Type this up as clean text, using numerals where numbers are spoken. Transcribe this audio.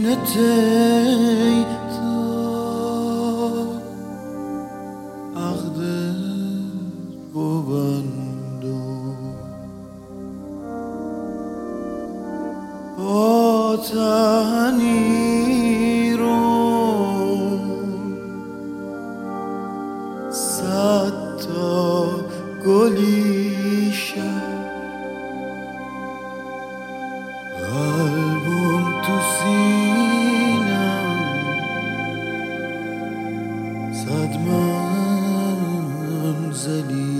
تیتا عقد ببندو با تنی رو صد تا گلی شد قلبم تو سینم صد منزلی